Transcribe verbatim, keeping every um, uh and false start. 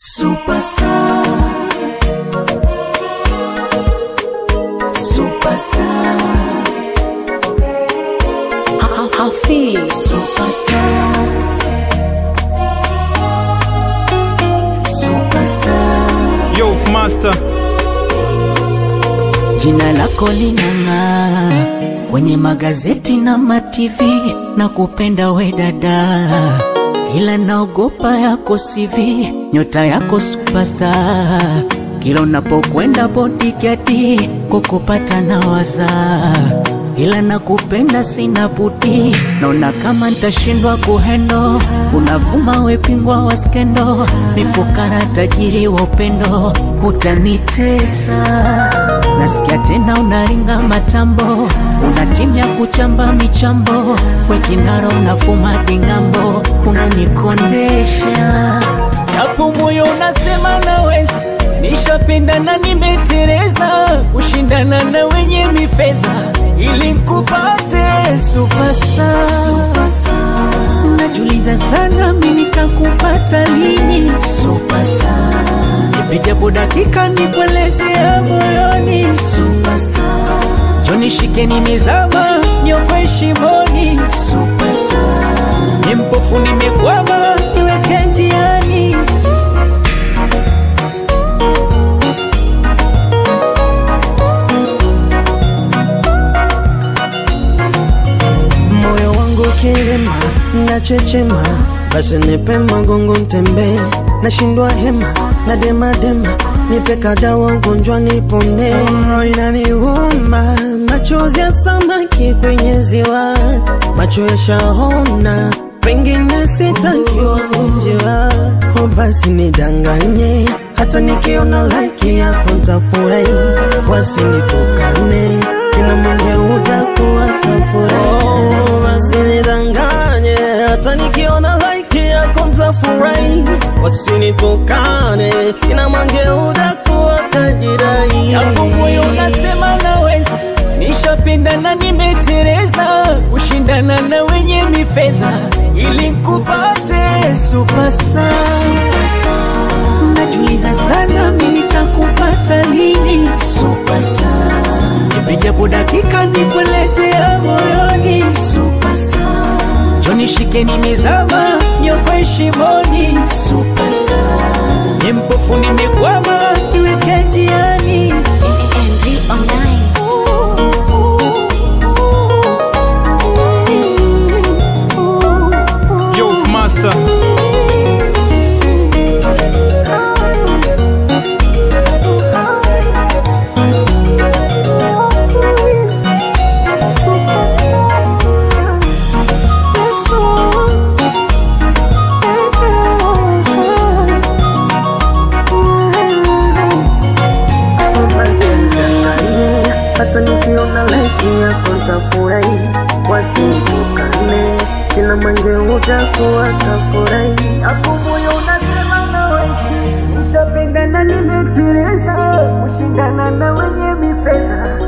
Superstar, superstar, Hafi, superstar, superstar. Yo, master. Jina lako linang'aa kwenye magazeti na ma T V, na kupenda we dada, ila naogopa yako C V, nyota yako superstar. Kila unapokwenda bodyguard kukupata na waza, ila nakupenda sina budi, naona kama nitashindwa kuhendo. Unavuma we pingwa wa skendo, mifukara tajiri wa upendo, utanitesa. Nasikia tena unaringa matambo, unatimia kuchamba michambo, we kinara unafuma dingambo, unanikondesha. Yapo moyo unasema naweza, nishapenda na nimetereza, kushindana na wenye mifedha ili kupate superstar, superstar. Najuliza sana mimi nitakupata lini superstar, nipe japo dakika nikueleze ya moyoni superstar. Joni shike nimezama nyokwe shimoni superstar, nimpofu nimekwama niweke njiani. Kilema na chechema, basi nipe magongo ntembe, nashindwa hema na dema dema, nipe kadawa ugonjwa nipone. Oh, inaniuma machozi ya samaki kwenye ziwa, macho yashaona pengine sitaki wangunjiwa. Oh, basi nidanganye, hata nikiona like yako ntafurahi, wasinitukane kina mwenge udakuwa tafurahi. Oh, basi nidanganye, hata nikiona like yako ntafurahi, wasinitukane kina mwenge udakuwa tajirai. Hapo moyo unasema naweza, nishapenda na nimetereza, kushindana na wenye mifedha ili kupate superstar, superstar. Najuliza sana mimi nitakupata lini superstar, nipe japo dakika nikueleze ya moyoni superstar. Joni shike nimezama nyokwe shimoni superstar, nimpofu nimekwama niweke njiani. M V Online. Yo, master. Hata nikiona like yako ntafurahi, wasinitukane kina mwenge utakuwa tafurahi. Hapo moyo unasema naweza, nishapenda na nimetereza, kushindana na wenye mifedha